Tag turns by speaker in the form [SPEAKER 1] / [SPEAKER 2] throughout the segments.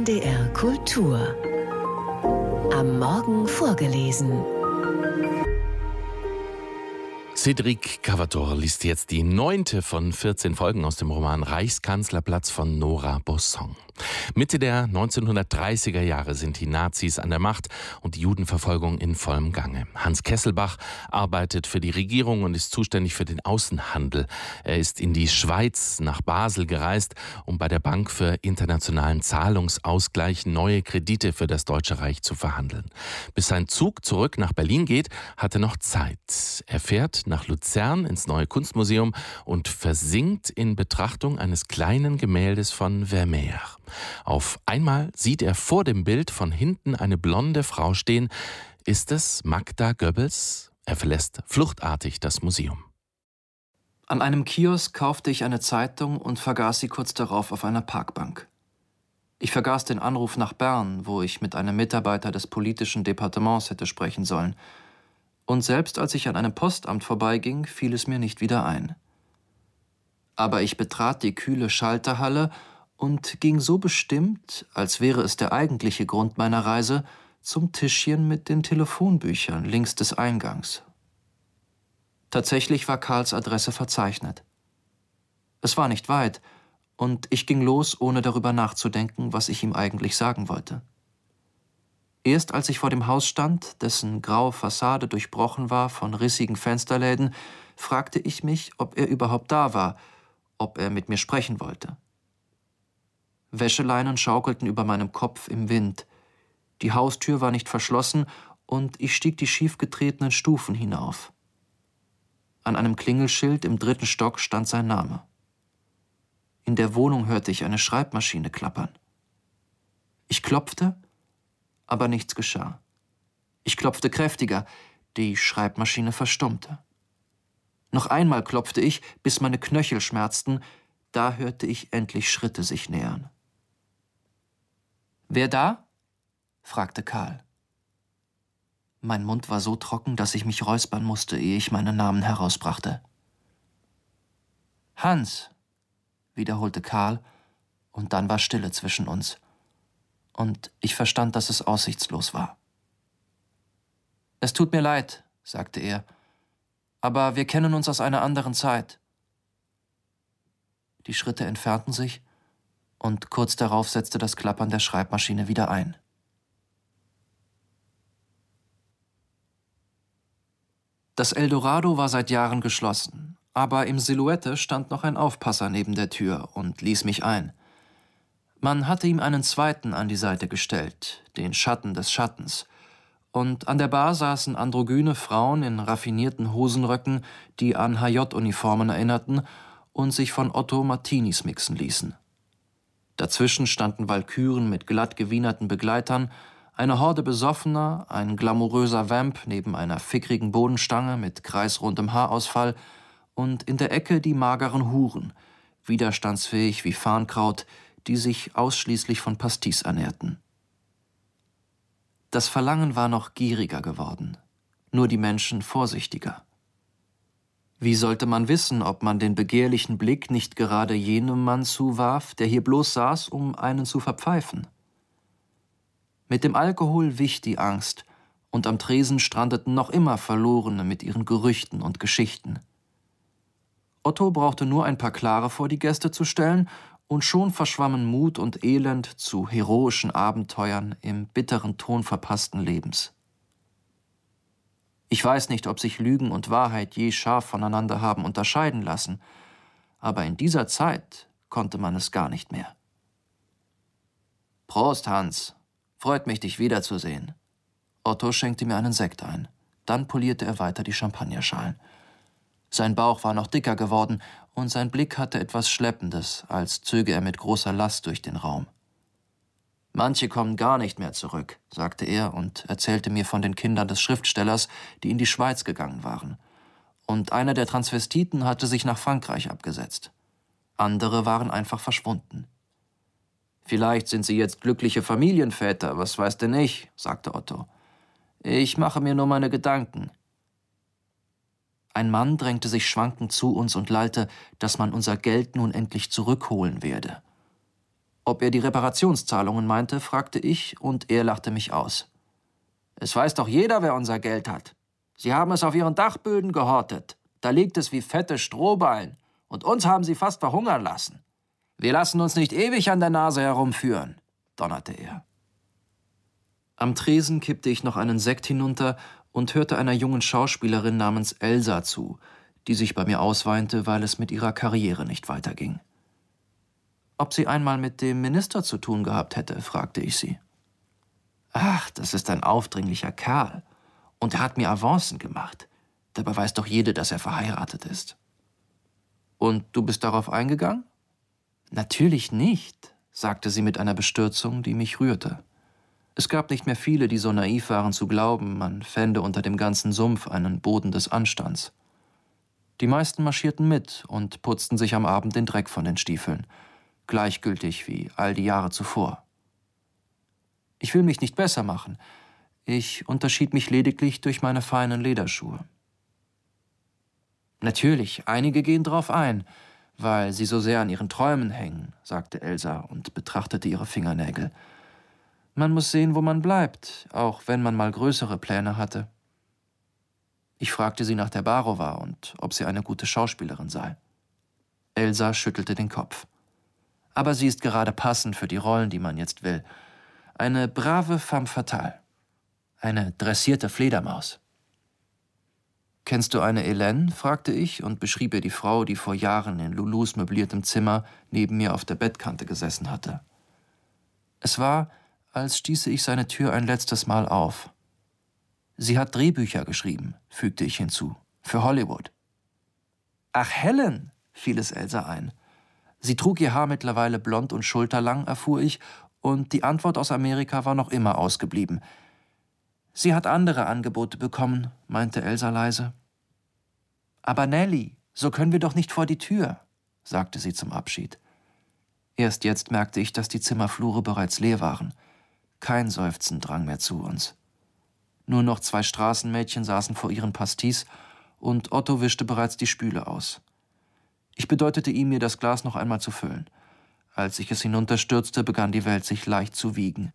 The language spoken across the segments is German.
[SPEAKER 1] NDR Kultur. Am Morgen vorgelesen.
[SPEAKER 2] Cédric Cavator liest jetzt die 9. von 14 Folgen aus dem Roman Reichskanzlerplatz von Nora Bosson. Mitte der 1930er Jahre sind die Nazis an der Macht und die Judenverfolgung in vollem Gange. Hans Kesselbach arbeitet für die Regierung und ist zuständig für den Außenhandel. Er ist in die Schweiz nach Basel gereist, um bei der Bank für internationalen Zahlungsausgleich neue Kredite für das Deutsche Reich zu verhandeln. Bis sein Zug zurück nach Berlin geht, hat er noch Zeit. Er fährt nach Luzern ins Neue Kunstmuseum und versinkt in Betrachtung eines kleinen Gemäldes von Vermeer. Auf einmal sieht er vor dem Bild von hinten eine blonde Frau stehen. Ist es Magda Goebbels? Er verlässt fluchtartig das Museum.
[SPEAKER 3] An einem Kiosk kaufte ich eine Zeitung und vergaß sie kurz darauf auf einer Parkbank. Ich vergaß den Anruf nach Bern, wo ich mit einem Mitarbeiter des politischen Departements hätte sprechen sollen. Und selbst als ich an einem Postamt vorbeiging, fiel es mir nicht wieder ein. Aber ich betrat die kühle Schalterhalle und ging so bestimmt, als wäre es der eigentliche Grund meiner Reise, zum Tischchen mit den Telefonbüchern links des Eingangs. Tatsächlich war Karls Adresse verzeichnet. Es war nicht weit, und ich ging los, ohne darüber nachzudenken, was ich ihm eigentlich sagen wollte. Erst als ich vor dem Haus stand, dessen graue Fassade durchbrochen war von rissigen Fensterläden, fragte ich mich, ob er überhaupt da war, ob er mit mir sprechen wollte. Wäscheleinen schaukelten über meinem Kopf im Wind. Die Haustür war nicht verschlossen und ich stieg die schiefgetretenen Stufen hinauf. An einem Klingelschild im 3. Stock stand sein Name. In der Wohnung hörte ich eine Schreibmaschine klappern. Ich klopfte, aber nichts geschah. Ich klopfte kräftiger, die Schreibmaschine verstummte. Noch einmal klopfte ich, bis meine Knöchel schmerzten, da hörte ich endlich Schritte sich nähern. »Wer da?« fragte Karl. Mein Mund war so trocken, dass ich mich räuspern musste, ehe ich meinen Namen herausbrachte. »Hans«, wiederholte Karl, und dann war Stille zwischen uns. Und ich verstand, dass es aussichtslos war. »Es tut mir leid«, sagte er, »aber wir kennen uns aus einer anderen Zeit.« Die Schritte entfernten sich, und kurz darauf setzte das Klappern der Schreibmaschine wieder ein. Das Eldorado war seit Jahren geschlossen, aber im Silhouette stand noch ein Aufpasser neben der Tür und ließ mich ein. Man hatte ihm einen zweiten an die Seite gestellt, den Schatten des Schattens, und an der Bar saßen androgyne Frauen in raffinierten Hosenröcken, die an HJ-Uniformen erinnerten und sich von Otto Martinis mixen ließen. Dazwischen standen Walküren mit glatt gewienerten Begleitern, eine Horde Besoffener, ein glamouröser Vamp neben einer fickrigen Bodenstange mit kreisrundem Haarausfall und in der Ecke die mageren Huren, widerstandsfähig wie Farnkraut, die sich ausschließlich von Pastis ernährten. Das Verlangen war noch gieriger geworden, nur die Menschen vorsichtiger. Wie sollte man wissen, ob man den begehrlichen Blick nicht gerade jenem Mann zuwarf, der hier bloß saß, um einen zu verpfeifen? Mit dem Alkohol wich die Angst, und am Tresen strandeten noch immer Verlorene mit ihren Gerüchten und Geschichten. Otto brauchte nur ein paar Klare vor die Gäste zu stellen, und schon verschwammen Mut und Elend zu heroischen Abenteuern im bitteren Ton verpassten Lebens. Ich weiß nicht, ob sich Lügen und Wahrheit je scharf voneinander haben unterscheiden lassen, aber in dieser Zeit konnte man es gar nicht mehr. »Prost, Hans. Freut mich, dich wiederzusehen.« Otto schenkte mir einen Sekt ein. Dann polierte er weiter die Champagnerschalen. Sein Bauch war noch dicker geworden und sein Blick hatte etwas Schleppendes, als zöge er mit großer Last durch den Raum. »Manche kommen gar nicht mehr zurück«, sagte er und erzählte mir von den Kindern des Schriftstellers, die in die Schweiz gegangen waren. Und einer der Transvestiten hatte sich nach Frankreich abgesetzt. Andere waren einfach verschwunden. »Vielleicht sind sie jetzt glückliche Familienväter, was weiß denn ich«, sagte Otto. »Ich mache mir nur meine Gedanken.« Ein Mann drängte sich schwankend zu uns und lallte, dass man unser Geld nun endlich zurückholen werde. Ob er die Reparationszahlungen meinte, fragte ich, und er lachte mich aus. »Es weiß doch jeder, wer unser Geld hat. Sie haben es auf ihren Dachböden gehortet. Da liegt es wie fette Strohballen. Und uns haben sie fast verhungern lassen. Wir lassen uns nicht ewig an der Nase herumführen«, donnerte er. Am Tresen kippte ich noch einen Sekt hinunter und hörte einer jungen Schauspielerin namens Elsa zu, die sich bei mir ausweinte, weil es mit ihrer Karriere nicht weiterging. Ob sie einmal mit dem Minister zu tun gehabt hätte, fragte ich sie. »Ach, das ist ein aufdringlicher Kerl. Und er hat mir Avancen gemacht. Dabei weiß doch jede, dass er verheiratet ist.« »Und du bist darauf eingegangen?« »Natürlich nicht«, sagte sie mit einer Bestürzung, die mich rührte. Es gab nicht mehr viele, die so naiv waren zu glauben, man fände unter dem ganzen Sumpf einen Boden des Anstands. Die meisten marschierten mit und putzten sich am Abend den Dreck von den Stiefeln, gleichgültig wie all die Jahre zuvor. Ich will mich nicht besser machen. Ich unterschied mich lediglich durch meine feinen Lederschuhe. »Natürlich, einige gehen drauf ein, weil sie so sehr an ihren Träumen hängen«, sagte Elsa und betrachtete ihre Fingernägel. »Man muss sehen, wo man bleibt, auch wenn man mal größere Pläne hatte.« Ich fragte sie nach der Barova und ob sie eine gute Schauspielerin sei. Elsa schüttelte den Kopf. »Aber sie ist gerade passend für die Rollen, die man jetzt will. Eine brave femme fatale. Eine dressierte Fledermaus.« »Kennst du eine Hélène?«, fragte ich und beschrieb ihr die Frau, die vor Jahren in Loulous möbliertem Zimmer neben mir auf der Bettkante gesessen hatte. Es war, als stieße ich seine Tür ein letztes Mal auf. »Sie hat Drehbücher geschrieben«, fügte ich hinzu, »für Hollywood.« »Ach, Helen«, fiel es Elsa ein. Sie trug ihr Haar mittlerweile blond und schulterlang, erfuhr ich, und die Antwort aus Amerika war noch immer ausgeblieben. »Sie hat andere Angebote bekommen«, meinte Elsa leise. »Aber Nellie, so können wir doch nicht vor die Tür«, sagte sie zum Abschied. Erst jetzt merkte ich, dass die Zimmerflure bereits leer waren. Kein Seufzen drang mehr zu uns. Nur noch 2 Straßenmädchen saßen vor ihren Pastis und Otto wischte bereits die Spüle aus. Ich bedeutete ihm, mir das Glas noch einmal zu füllen. Als ich es hinunterstürzte, begann die Welt sich leicht zu wiegen.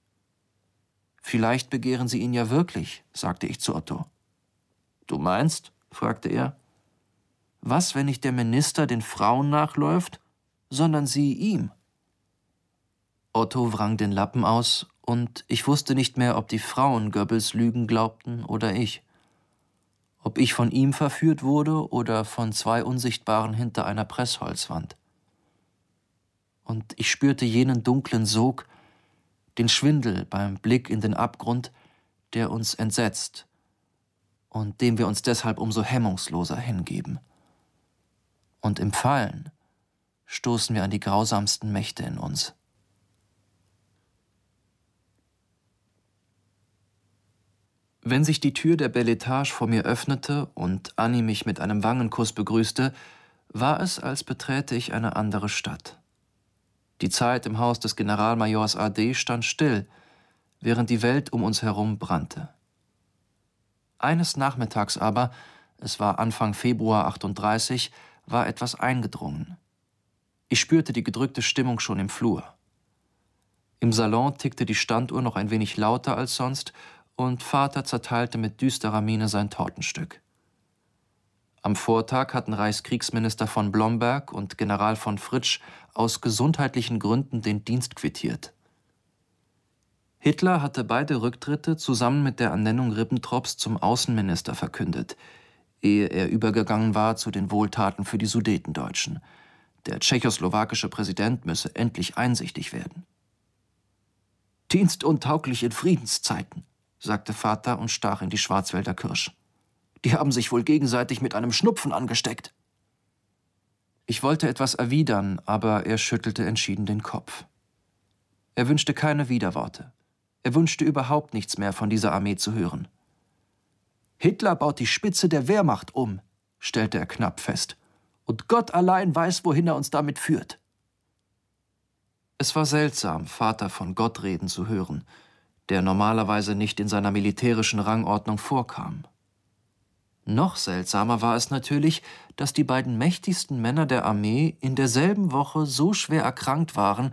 [SPEAKER 3] »Vielleicht begehren Sie ihn ja wirklich«, sagte ich zu Otto. »Du meinst?«, fragte er. »Was, wenn nicht der Minister den Frauen nachläuft, sondern sie ihm?« Otto wrang den Lappen aus, und ich wusste nicht mehr, ob die Frauen Goebbels Lügen glaubten oder ich. Ob ich von ihm verführt wurde oder von 2 Unsichtbaren hinter einer Pressholzwand. Und ich spürte jenen dunklen Sog, den Schwindel beim Blick in den Abgrund, der uns entsetzt und dem wir uns deshalb umso hemmungsloser hingeben. Und im Fallen stoßen wir an die grausamsten Mächte in uns. Wenn sich die Tür der Bel Etage vor mir öffnete und Annie mich mit einem Wangenkuss begrüßte, war es, als beträte ich eine andere Stadt. Die Zeit im Haus des Generalmajors A.D. stand still, während die Welt um uns herum brannte. Eines Nachmittags aber, es war Anfang Februar 38, war etwas eingedrungen. Ich spürte die gedrückte Stimmung schon im Flur. Im Salon tickte die Standuhr noch ein wenig lauter als sonst, und Vater zerteilte mit düsterer Miene sein Tortenstück. Am Vortag hatten Reichskriegsminister von Blomberg und General von Fritsch aus gesundheitlichen Gründen den Dienst quittiert. Hitler hatte beide Rücktritte zusammen mit der Ernennung Ribbentrops zum Außenminister verkündet, ehe er übergegangen war zu den Wohltaten für die Sudetendeutschen. Der tschechoslowakische Präsident müsse endlich einsichtig werden. »Dienstuntauglich in Friedenszeiten«, sagte Vater und stach in die Schwarzwälder Kirsch. »Die haben sich wohl gegenseitig mit einem Schnupfen angesteckt.« Ich wollte etwas erwidern, aber er schüttelte entschieden den Kopf. Er wünschte keine Widerworte. Er wünschte überhaupt nichts mehr von dieser Armee zu hören. »Hitler baut die Spitze der Wehrmacht um«, stellte er knapp fest. »Und Gott allein weiß, wohin er uns damit führt.« Es war seltsam, Vater von Gott reden zu hören, der normalerweise nicht in seiner militärischen Rangordnung vorkam. Noch seltsamer war es natürlich, dass die beiden mächtigsten Männer der Armee in derselben Woche so schwer erkrankt waren,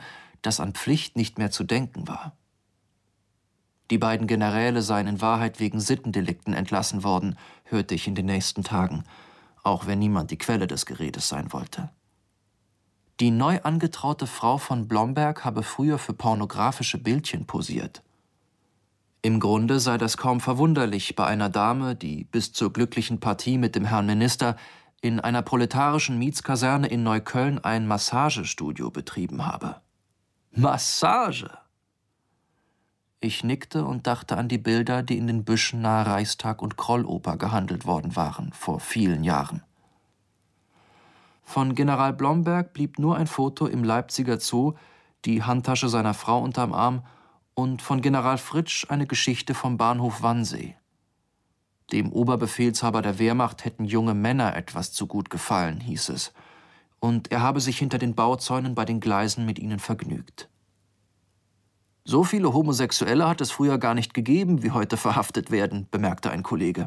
[SPEAKER 3] dass an Pflicht nicht mehr zu denken war. Die beiden Generäle seien in Wahrheit wegen Sittendelikten entlassen worden, hörte ich in den nächsten Tagen, auch wenn niemand die Quelle des Geredes sein wollte. Die neu angetraute Frau von Blomberg habe früher für pornografische Bildchen posiert. Im Grunde sei das kaum verwunderlich bei einer Dame, die bis zur glücklichen Partie mit dem Herrn Minister in einer proletarischen Mietskaserne in Neukölln ein Massagestudio betrieben habe. Massage! Ich nickte und dachte an die Bilder, die in den Büschen nahe Reichstag und Krolloper gehandelt worden waren, vor vielen Jahren. Von General Blomberg blieb nur ein Foto im Leipziger Zoo, die Handtasche seiner Frau unterm Arm, und von General Fritsch eine Geschichte vom Bahnhof Wannsee. Dem Oberbefehlshaber der Wehrmacht hätten junge Männer etwas zu gut gefallen, hieß es, und er habe sich hinter den Bauzäunen bei den Gleisen mit ihnen vergnügt. »So viele Homosexuelle hat es früher gar nicht gegeben, wie heute verhaftet werden«, bemerkte ein Kollege.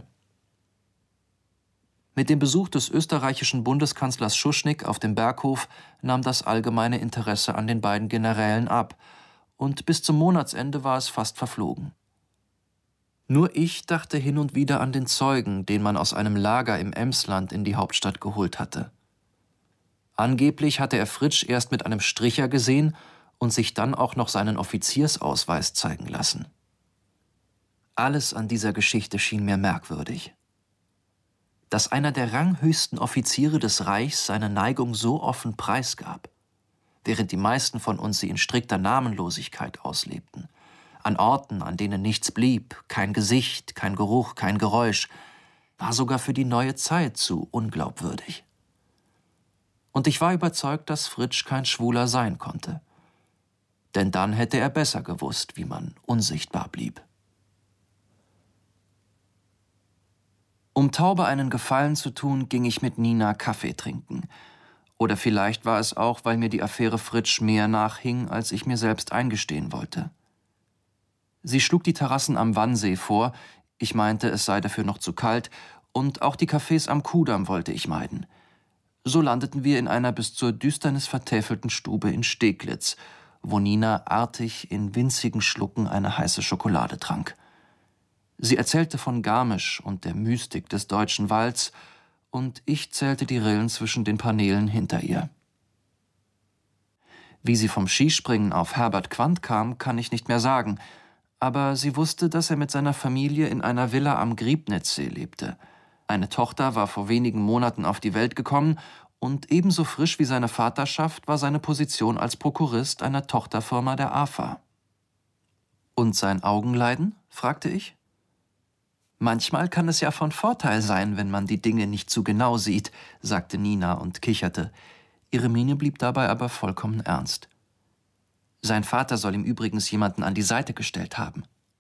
[SPEAKER 3] Mit dem Besuch des österreichischen Bundeskanzlers Schuschnigg auf dem Berghof nahm das allgemeine Interesse an den beiden Generälen ab, und bis zum Monatsende war es fast verflogen. Nur ich dachte hin und wieder an den Zeugen, den man aus einem Lager im Emsland in die Hauptstadt geholt hatte. Angeblich hatte er Fritsch erst mit einem Stricher gesehen und sich dann auch noch seinen Offiziersausweis zeigen lassen. Alles an dieser Geschichte schien mir merkwürdig. Dass einer der ranghöchsten Offiziere des Reichs seine Neigung so offen preisgab, während die meisten von uns sie in strikter Namenlosigkeit auslebten, an Orten, an denen nichts blieb, kein Gesicht, kein Geruch, kein Geräusch, war sogar für die neue Zeit zu unglaubwürdig. Und ich war überzeugt, dass Fritsch kein Schwuler sein konnte. Denn dann hätte er besser gewusst, wie man unsichtbar blieb. Um Taube einen Gefallen zu tun, ging ich mit Nina Kaffee trinken. Oder vielleicht war es auch, weil mir die Affäre Fritsch mehr nachhing, als ich mir selbst eingestehen wollte. Sie schlug die Terrassen am Wannsee vor, ich meinte, es sei dafür noch zu kalt, und auch die Cafés am Kudamm wollte ich meiden. So landeten wir in einer bis zur Düsternis vertäfelten Stube in Steglitz, wo Nina artig in winzigen Schlucken eine heiße Schokolade trank. Sie erzählte von Garmisch und der Mystik des deutschen Walds, und ich zählte die Rillen zwischen den Paneelen hinter ihr. Wie sie vom Skispringen auf Herbert Quandt kam, kann ich nicht mehr sagen, aber sie wusste, dass er mit seiner Familie in einer Villa am Griebnitzsee lebte. Eine Tochter war vor wenigen Monaten auf die Welt gekommen, und ebenso frisch wie seine Vaterschaft war seine Position als Prokurist einer Tochterfirma der AFA. »Und sein Augenleiden?« fragte ich. »Manchmal kann es ja von Vorteil sein, wenn man die Dinge nicht zu genau sieht«, sagte Nina und kicherte. Ihre Miene blieb dabei aber vollkommen ernst. Sein Vater soll ihm übrigens jemanden an die Seite gestellt haben.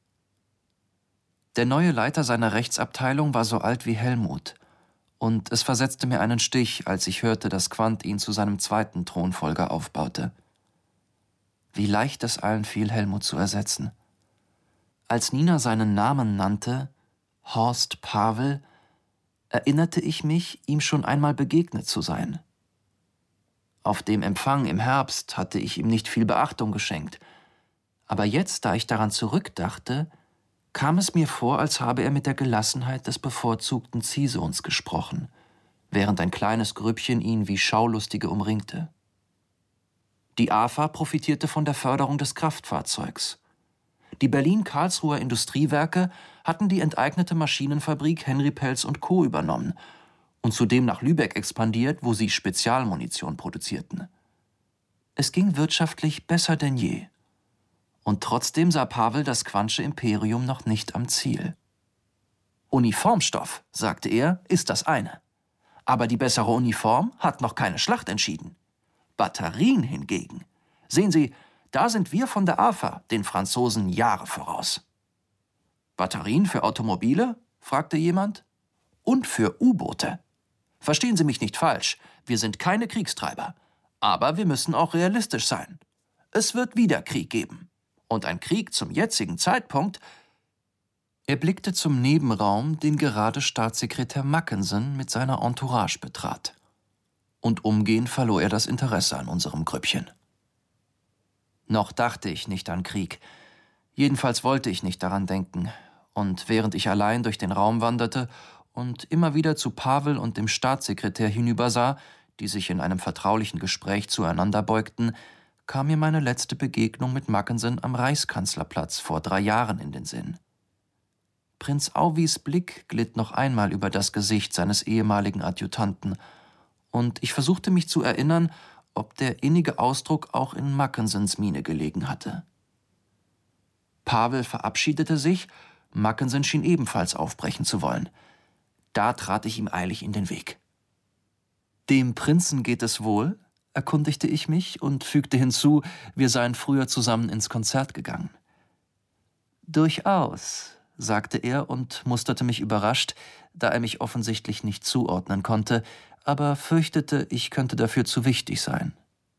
[SPEAKER 3] Der neue Leiter seiner Rechtsabteilung war so alt wie Helmut, und es versetzte mir einen Stich, als ich hörte, dass Quandt ihn zu seinem zweiten Thronfolger aufbaute. Wie leicht es allen fiel, Helmut zu ersetzen. Als Nina seinen Namen nannte, Horst Pavel, erinnerte ich mich, ihm schon einmal begegnet zu sein. Auf dem Empfang im Herbst hatte ich ihm nicht viel Beachtung geschenkt. Aber jetzt, da ich daran zurückdachte, kam es mir vor, als habe er mit der Gelassenheit des bevorzugten Ziehsohns gesprochen, während ein kleines Grüppchen ihn wie Schaulustige umringte. Die AFA profitierte von der Förderung des Kraftfahrzeugs. Die Berlin-Karlsruher Industriewerke hatten die enteignete Maschinenfabrik Henry Pelz und Co. übernommen und zudem nach Lübeck expandiert, wo sie Spezialmunition produzierten. Es ging wirtschaftlich besser denn je. Und trotzdem sah Pavel das Quandtsche Imperium noch nicht am Ziel. »Uniformstoff«, sagte er, »ist das eine. Aber die bessere Uniform hat noch keine Schlacht entschieden. Batterien hingegen. Sehen Sie, da sind wir von der AFA den Franzosen Jahre voraus.« »Batterien für Automobile?« fragte jemand. »Und für U-Boote. Verstehen Sie mich nicht falsch, wir sind keine Kriegstreiber. Aber wir müssen auch realistisch sein. Es wird wieder Krieg geben. Und ein Krieg zum jetzigen Zeitpunkt.« Er blickte zum Nebenraum, den gerade Staatssekretär Mackensen mit seiner Entourage betrat. Und umgehend verlor er das Interesse an unserem Grüppchen. Noch dachte ich nicht an Krieg. Jedenfalls wollte ich nicht daran denken. Und während ich allein durch den Raum wanderte und immer wieder zu Pavel und dem Staatssekretär hinübersah, die sich in einem vertraulichen Gespräch zueinander beugten, kam mir meine letzte Begegnung mit Mackensen am Reichskanzlerplatz vor 3 Jahren in den Sinn. Prinz Auwys Blick glitt noch einmal über das Gesicht seines ehemaligen Adjutanten, und ich versuchte mich zu erinnern, ob der innige Ausdruck auch in Mackensens Miene gelegen hatte. Pavel verabschiedete sich, Mackensen schien ebenfalls aufbrechen zu wollen. Da trat ich ihm eilig in den Weg. »Dem Prinzen geht es wohl?« erkundigte ich mich und fügte hinzu, wir seien früher zusammen ins Konzert gegangen. »Durchaus«, sagte er und musterte mich überrascht, da er mich offensichtlich nicht zuordnen konnte, aber fürchtete, ich könnte dafür zu wichtig sein.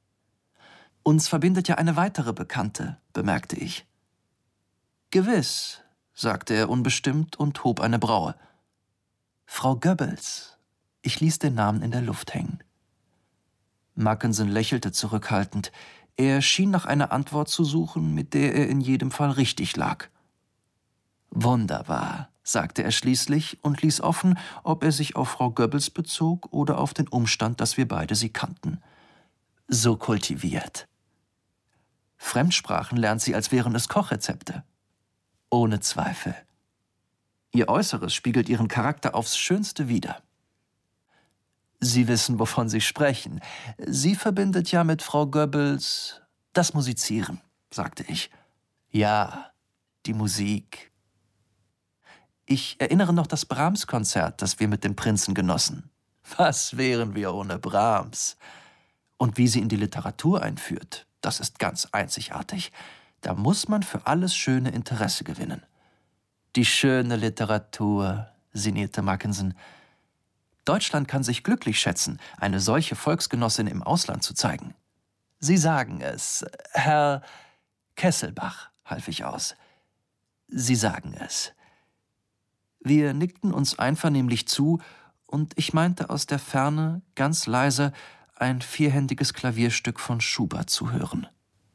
[SPEAKER 3] »Uns verbindet ja eine weitere Bekannte«, bemerkte ich. »Gewiss«, sagte er unbestimmt und hob eine Braue. »Frau Goebbels.« Ich ließ den Namen in der Luft hängen. Mackensen lächelte zurückhaltend. Er schien nach einer Antwort zu suchen, mit der er in jedem Fall richtig lag. »Wunderbar«, sagte er schließlich und ließ offen, ob er sich auf Frau Goebbels bezog oder auf den Umstand, dass wir beide sie kannten. »So kultiviert.« »Fremdsprachen lernt sie, als wären es Kochrezepte.« »Ohne Zweifel.« »Ihr Äußeres spiegelt ihren Charakter aufs Schönste wider.« »Sie wissen, wovon Sie sprechen. Sie verbindet ja mit Frau Goebbels das Musizieren«, sagte ich. »Ja, die Musik.« »Ich erinnere noch das Brahms-Konzert, das wir mit dem Prinzen genossen. Was wären wir ohne Brahms? Und wie sie in die Literatur einführt, das ist ganz einzigartig. Da muss man für alles schöne Interesse gewinnen.« »Die schöne Literatur«, sinnierte Mackensen. »Deutschland kann sich glücklich schätzen, eine solche Volksgenossin im Ausland zu zeigen.« »Sie sagen es, Herr Kesselbach«, half ich aus. »Sie sagen es.« Wir nickten uns einvernehmlich zu, und ich meinte aus der Ferne, ganz leise, ein 4-händiges Klavierstück von Schubert zu hören.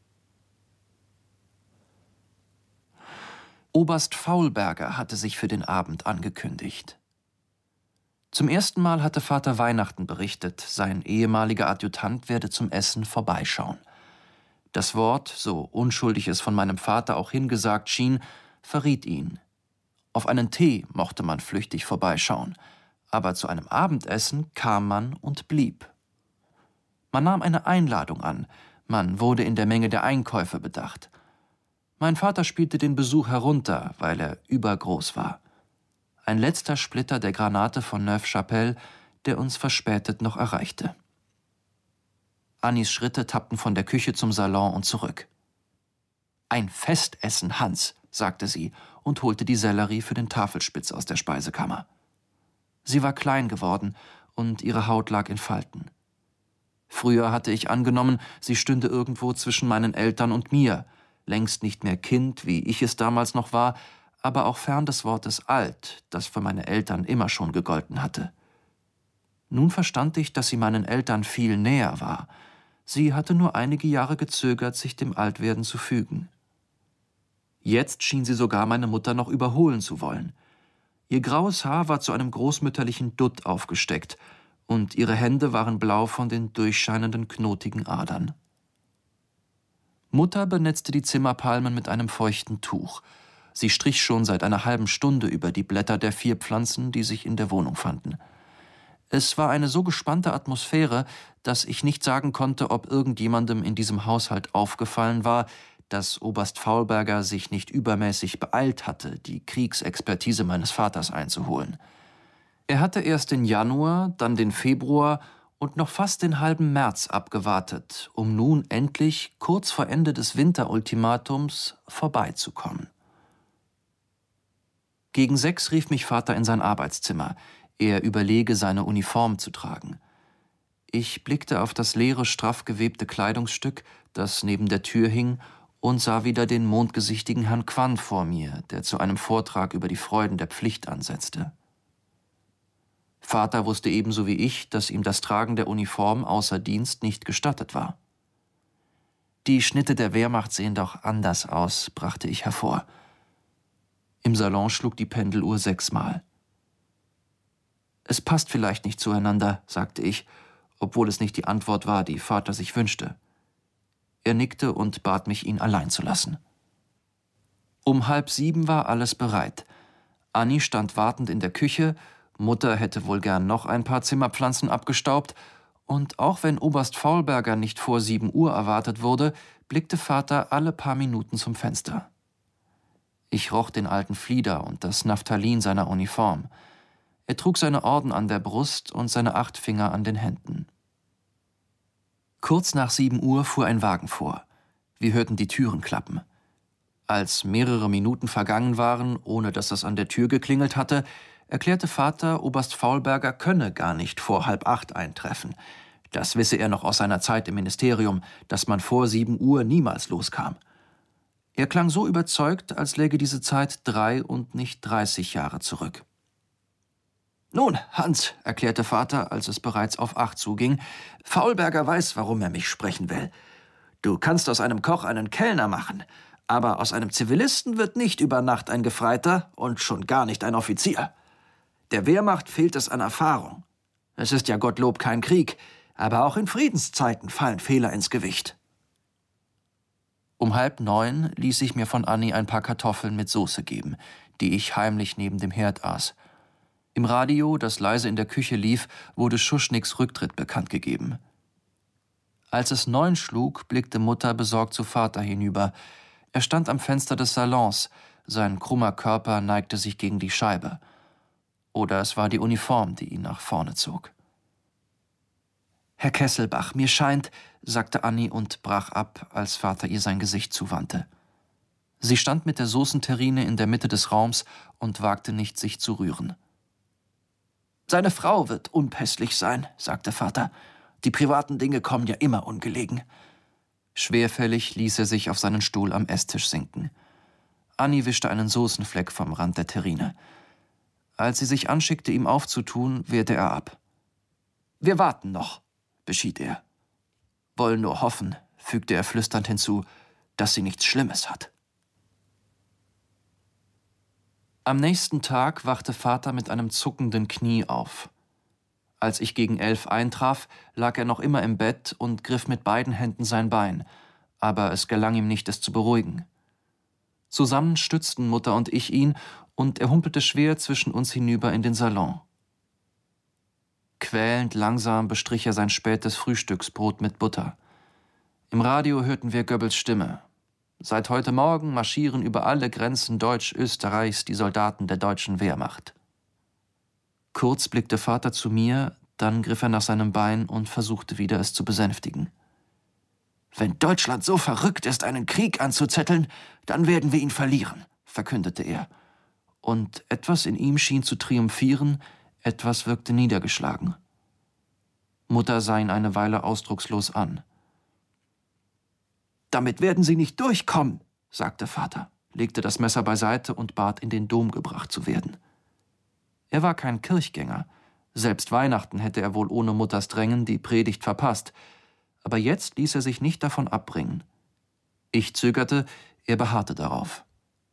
[SPEAKER 3] Oberst Faulberger hatte sich für den Abend angekündigt. Zum ersten Mal hatte Vater Weihnachten berichtet, sein ehemaliger Adjutant werde zum Essen vorbeischauen. Das Wort, so unschuldig es von meinem Vater auch hingesagt schien, verriet ihn. Auf einen Tee mochte man flüchtig vorbeischauen, aber zu einem Abendessen kam man und blieb. Man nahm eine Einladung an, man wurde in der Menge der Einkäufe bedacht. Mein Vater spielte den Besuch herunter, weil er übergroß war. Ein letzter Splitter der Granate von Neuf-Chapelle, der uns verspätet noch erreichte. Annis Schritte tappten von der Küche zum Salon und zurück. »Ein Festessen, Hans«, sagte sie und holte die Sellerie für den Tafelspitz aus der Speisekammer. Sie war klein geworden und ihre Haut lag in Falten. Früher hatte ich angenommen, sie stünde irgendwo zwischen meinen Eltern und mir, längst nicht mehr Kind, wie ich es damals noch war, aber auch fern des Wortes alt, das für meine Eltern immer schon gegolten hatte. Nun verstand ich, dass sie meinen Eltern viel näher war. Sie hatte nur einige Jahre gezögert, sich dem Altwerden zu fügen. Jetzt schien sie sogar meine Mutter noch überholen zu wollen. Ihr graues Haar war zu einem großmütterlichen Dutt aufgesteckt, und ihre Hände waren blau von den durchscheinenden, knotigen Adern. Mutter benetzte die Zimmerpalmen mit einem feuchten Tuch. Sie strich schon seit einer halben Stunde über die Blätter der 4 Pflanzen, die sich in der Wohnung fanden. Es war eine so gespannte Atmosphäre, dass ich nicht sagen konnte, ob irgendjemandem in diesem Haushalt aufgefallen war, dass Oberst Faulberger sich nicht übermäßig beeilt hatte, die Kriegsexpertise meines Vaters einzuholen. Er hatte erst den Januar, dann den Februar und noch fast den halben März abgewartet, um nun endlich, kurz vor Ende des Winterultimatums, vorbeizukommen. Gegen 6 rief mich Vater in sein Arbeitszimmer. Er überlege, seine Uniform zu tragen. Ich blickte auf das leere, straff gewebte Kleidungsstück, das neben der Tür hing, und sah wieder den mondgesichtigen Herrn Quandt vor mir, der zu einem Vortrag über die Freuden der Pflicht ansetzte. Vater wusste ebenso wie ich, dass ihm das Tragen der Uniform außer Dienst nicht gestattet war. Die Schnitte der Wehrmacht sehen doch anders aus, brachte ich hervor. Im Salon schlug die Pendeluhr 6-mal. »Es passt vielleicht nicht zueinander«, sagte ich, obwohl es nicht die Antwort war, die Vater sich wünschte. Er nickte und bat mich, ihn allein zu lassen. Um 6:30 war alles bereit. Annie stand wartend in der Küche, Mutter hätte wohl gern noch ein paar Zimmerpflanzen abgestaubt, und auch wenn Oberst Faulberger nicht vor 7 Uhr erwartet wurde, blickte Vater alle paar Minuten zum Fenster. Ich roch den alten Flieder und das Naphthalin seiner Uniform. Er trug seine Orden an der Brust und seine 8 Finger an den Händen. Kurz nach 7 Uhr fuhr ein Wagen vor. Wir hörten die Türen klappen. Als mehrere Minuten vergangen waren, ohne dass es an der Tür geklingelt hatte, erklärte Vater, Oberst Faulberger könne gar nicht vor 7:30 eintreffen. Das wisse er noch aus seiner Zeit im Ministerium, dass man vor 7 Uhr niemals loskam. Er klang so überzeugt, als läge diese Zeit 3 und nicht 30 Jahre zurück. »Nun, Hans«, erklärte Vater, als es bereits auf 8 zuging, »Faulberger weiß, warum er mich sprechen will. Du kannst aus einem Koch einen Kellner machen, aber aus einem Zivilisten wird nicht über Nacht ein Gefreiter und schon gar nicht ein Offizier. Der Wehrmacht fehlt es an Erfahrung. Es ist ja Gottlob kein Krieg, aber auch in Friedenszeiten fallen Fehler ins Gewicht.« Um 8:30 ließ ich mir von Annie ein paar Kartoffeln mit Soße geben, die ich heimlich neben dem Herd aß. Im Radio, das leise in der Küche lief, wurde Schuschnigs Rücktritt bekannt gegeben. Als es 9 schlug, blickte Mutter besorgt zu Vater hinüber. Er stand am Fenster des Salons, sein krummer Körper neigte sich gegen die Scheibe. Oder es war die Uniform, die ihn nach vorne zog. »Herr Kesselbach, mir scheint«, sagte Annie und brach ab, als Vater ihr sein Gesicht zuwandte. Sie stand mit der Soßenterrine in der Mitte des Raums und wagte nicht, sich zu rühren. »Seine Frau wird unpässlich sein«, sagte Vater. »Die privaten Dinge kommen ja immer ungelegen.« Schwerfällig ließ er sich auf seinen Stuhl am Esstisch sinken. Annie wischte einen Soßenfleck vom Rand der Terrine. Als sie sich anschickte, ihm aufzutun, wehrte er ab. »Wir warten noch«, beschied er. »Wollen nur hoffen«, fügte er flüsternd hinzu, »dass sie nichts Schlimmes hat.« Am nächsten Tag wachte Vater mit einem zuckenden Knie auf. Als ich gegen 11 eintraf, lag er noch immer im Bett und griff mit beiden Händen sein Bein, aber es gelang ihm nicht, es zu beruhigen. Zusammen stützten Mutter und ich ihn, und er humpelte schwer zwischen uns hinüber in den Salon. Quälend langsam bestrich er sein spätes Frühstücksbrot mit Butter. Im Radio hörten wir Goebbels Stimme. »Seit heute Morgen marschieren über alle Grenzen Deutsch-Österreichs die Soldaten der deutschen Wehrmacht.« Kurz blickte Vater zu mir, dann griff er nach seinem Bein und versuchte wieder, es zu besänftigen. »Wenn Deutschland so verrückt ist, einen Krieg anzuzetteln, dann werden wir ihn verlieren«, verkündete er. Und etwas in ihm schien zu triumphieren, etwas wirkte niedergeschlagen. Mutter sah ihn eine Weile ausdruckslos an. »Damit werden Sie nicht durchkommen«, sagte Vater, legte das Messer beiseite und bat, in den Dom gebracht zu werden. Er war kein Kirchgänger. Selbst Weihnachten hätte er wohl ohne Mutters Drängen die Predigt verpasst. Aber jetzt ließ er sich nicht davon abbringen. Ich zögerte, er beharrte darauf.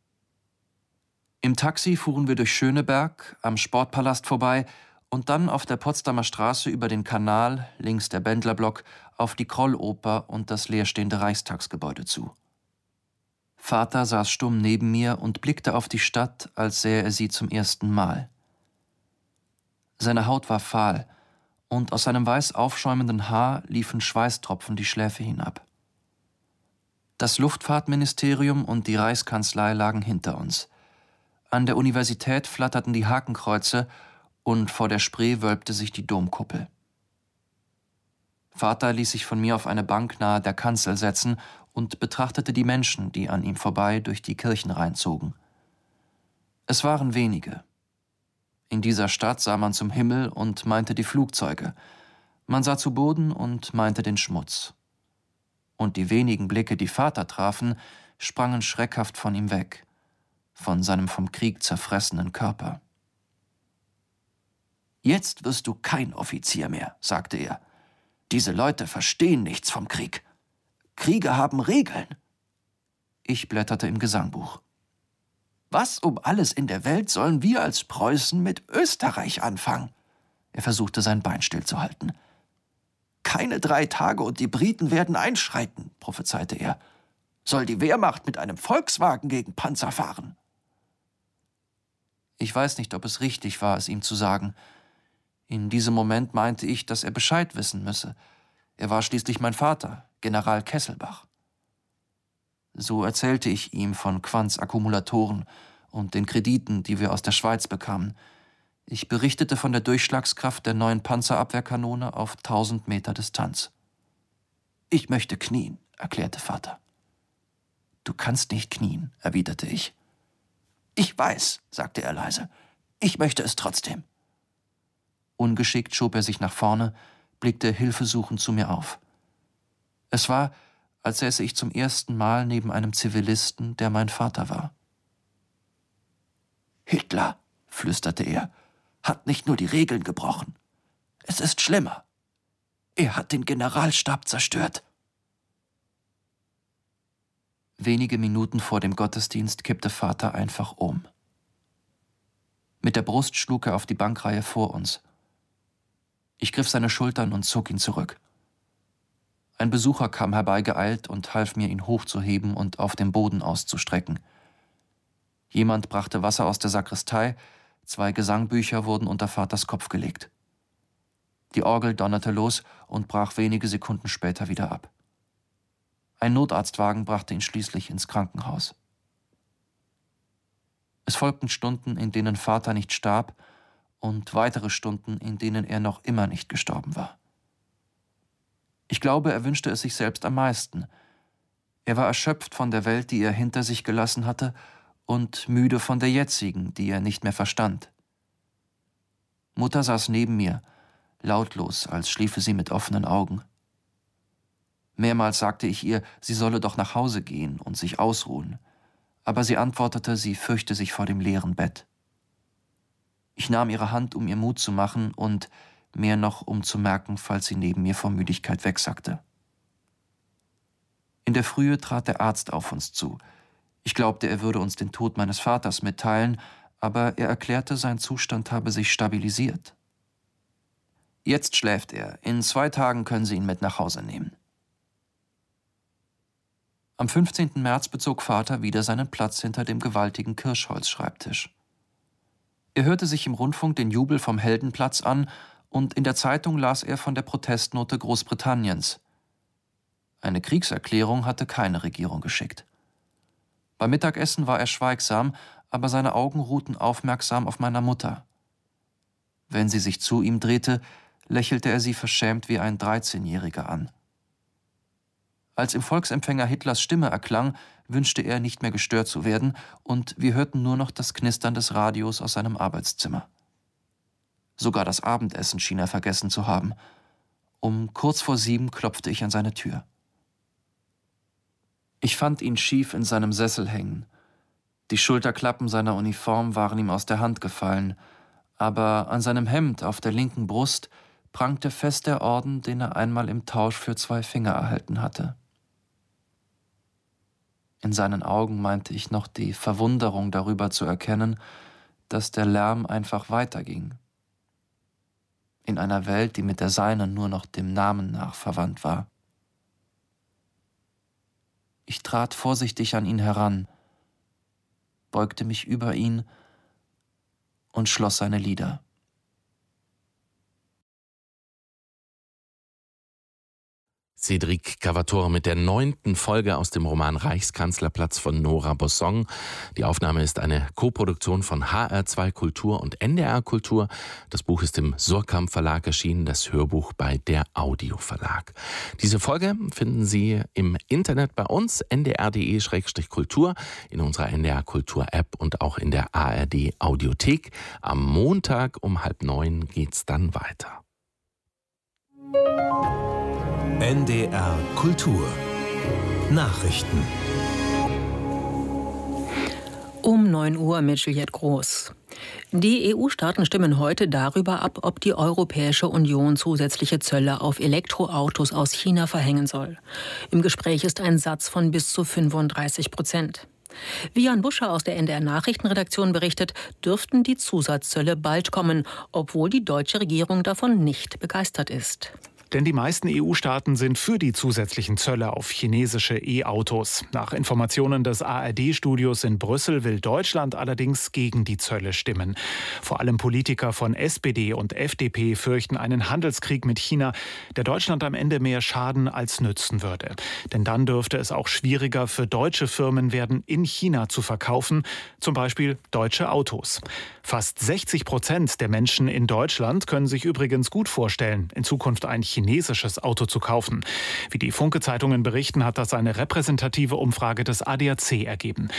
[SPEAKER 3] Im Taxi fuhren wir durch Schöneberg, am Sportpalast vorbei und dann auf der Potsdamer Straße über den Kanal, links der Bendlerblock, auf die Krolloper und das leerstehende Reichstagsgebäude zu. Vater saß stumm neben mir und blickte auf die Stadt, als sähe er sie zum ersten Mal. Seine Haut war fahl, und aus seinem weiß aufschäumenden Haar liefen Schweißtropfen die Schläfe hinab. Das Luftfahrtministerium und die Reichskanzlei lagen hinter uns. An der Universität flatterten die Hakenkreuze, und vor der Spree wölbte sich die Domkuppel. Vater ließ sich von mir auf eine Bank nahe der Kanzel setzen und betrachtete die Menschen, die an ihm vorbei durch die Kirchenreihen zogen. Es waren wenige. In dieser Stadt sah man zum Himmel und meinte die Flugzeuge. Man sah zu Boden und meinte den Schmutz. Und die wenigen Blicke, die Vater trafen, sprangen schreckhaft von ihm weg, von seinem vom Krieg zerfressenen Körper. »Jetzt wirst du kein Offizier mehr«, sagte er. »Diese Leute verstehen nichts vom Krieg. Kriege haben Regeln. Ich blätterte im Gesangbuch. Was um alles in der Welt sollen wir als Preußen mit Österreich anfangen? Er versuchte, sein Bein stillzuhalten. Keine 3 Tage und die Briten werden einschreiten, prophezeite er. Soll die Wehrmacht mit einem Volkswagen gegen Panzer fahren? Ich weiß nicht, ob es richtig war, es ihm zu sagen. In diesem Moment meinte ich, dass er Bescheid wissen müsse. Er war schließlich mein Vater, General Kesselbach. So erzählte ich ihm von Quants Akkumulatoren und den Krediten, die wir aus der Schweiz bekamen. Ich berichtete von der Durchschlagskraft der neuen Panzerabwehrkanone auf 1000 Meter Distanz. »Ich möchte knien«, erklärte Vater. »Du kannst nicht knien«, erwiderte ich. »Ich weiß«, sagte er leise. »Ich möchte es trotzdem.« Ungeschickt schob er sich nach vorne, blickte hilfesuchend zu mir auf. Es war, als säße ich zum ersten Mal neben einem Zivilisten, der mein Vater war. »Hitler«, flüsterte er, »hat nicht nur die Regeln gebrochen. Es ist schlimmer. Er hat den Generalstab zerstört.« Wenige Minuten vor dem Gottesdienst kippte Vater einfach um. Mit der Brust schlug er auf die Bankreihe vor uns. Ich griff seine Schultern und zog ihn zurück. Ein Besucher kam herbeigeeilt und half mir, ihn hochzuheben und auf dem Boden auszustrecken. Jemand brachte Wasser aus der Sakristei, 2 Gesangbücher wurden unter Vaters Kopf gelegt. Die Orgel donnerte los und brach wenige Sekunden später wieder ab. Ein Notarztwagen brachte ihn schließlich ins Krankenhaus. Es folgten Stunden, in denen Vater nicht starb, und weitere Stunden, in denen er noch immer nicht gestorben war. Ich glaube, er wünschte es sich selbst am meisten. Er war erschöpft von der Welt, die er hinter sich gelassen hatte, und müde von der jetzigen, die er nicht mehr verstand. Mutter saß neben mir, lautlos, als schliefe sie mit offenen Augen. Mehrmals sagte ich ihr, sie solle doch nach Hause gehen und sich ausruhen, aber sie antwortete, sie fürchte sich vor dem leeren Bett. Ich nahm ihre Hand, um ihr Mut zu machen und mehr noch, um zu merken, falls sie neben mir vor Müdigkeit wegsackte. In der Frühe trat der Arzt auf uns zu. Ich glaubte, er würde uns den Tod meines Vaters mitteilen, aber er erklärte, sein Zustand habe sich stabilisiert. Jetzt schläft er. In 2 Tagen können Sie ihn mit nach Hause nehmen. Am 15. März bezog Vater wieder seinen Platz hinter dem gewaltigen Kirschholzschreibtisch. Er hörte sich im Rundfunk den Jubel vom Heldenplatz an und in der Zeitung las er von der Protestnote Großbritanniens. Eine Kriegserklärung hatte keine Regierung geschickt. Beim Mittagessen war er schweigsam, aber seine Augen ruhten aufmerksam auf meiner Mutter. Wenn sie sich zu ihm drehte, lächelte er sie verschämt wie ein 13-Jähriger an. Als im Volksempfänger Hitlers Stimme erklang, wünschte er, nicht mehr gestört zu werden, und wir hörten nur noch das Knistern des Radios aus seinem Arbeitszimmer. Sogar das Abendessen schien er vergessen zu haben. Um kurz vor 7 klopfte ich an seine Tür. Ich fand ihn schief in seinem Sessel hängen. Die Schulterklappen seiner Uniform waren ihm aus der Hand gefallen, aber an seinem Hemd auf der linken Brust prangte fest der Orden, den er einmal im Tausch für 2 Finger erhalten hatte. In seinen Augen meinte ich noch die Verwunderung darüber zu erkennen, dass der Lärm einfach weiterging. In einer Welt, die mit der seinen nur noch dem Namen nach verwandt war. Ich trat vorsichtig an ihn heran, beugte mich über ihn und schloss seine Lider.
[SPEAKER 2] Cédric Cavator mit der 9. Folge aus dem Roman Reichskanzlerplatz von Nora Bossong. Die Aufnahme ist eine Koproduktion von HR2 Kultur und NDR Kultur. Das Buch ist im Surkamp Verlag erschienen, das Hörbuch bei der Audio Verlag. Diese Folge finden Sie im Internet bei uns, ndr.de/kultur, in unserer NDR Kultur App und auch in der ARD Audiothek. Am Montag um 8:30 geht's dann weiter.
[SPEAKER 4] NDR Kultur Nachrichten.
[SPEAKER 5] Um 9 Uhr mit Juliette Groß. Die EU-Staaten stimmen heute darüber ab, ob die Europäische Union zusätzliche Zölle auf Elektroautos aus China verhängen soll. Im Gespräch ist ein Satz von bis zu 35%. Wie Jan Buscher aus der NDR-Nachrichtenredaktion berichtet, dürften die Zusatzzölle bald kommen, obwohl die deutsche Regierung davon nicht begeistert ist.
[SPEAKER 6] Denn die meisten EU-Staaten sind für die zusätzlichen Zölle auf chinesische E-Autos. Nach Informationen des ARD-Studios in Brüssel will Deutschland allerdings gegen die Zölle stimmen. Vor allem Politiker von SPD und FDP fürchten einen Handelskrieg mit China, der Deutschland am Ende mehr schaden als nützen würde. Denn dann dürfte es auch schwieriger für deutsche Firmen werden, in China zu verkaufen, zum Beispiel deutsche Autos. Fast 60% der Menschen in Deutschland können sich übrigens gut vorstellen, in Zukunft ein chinesisches Auto zu kaufen. Wie die Funke-Zeitungen berichten, hat das eine repräsentative Umfrage des ADAC ergeben.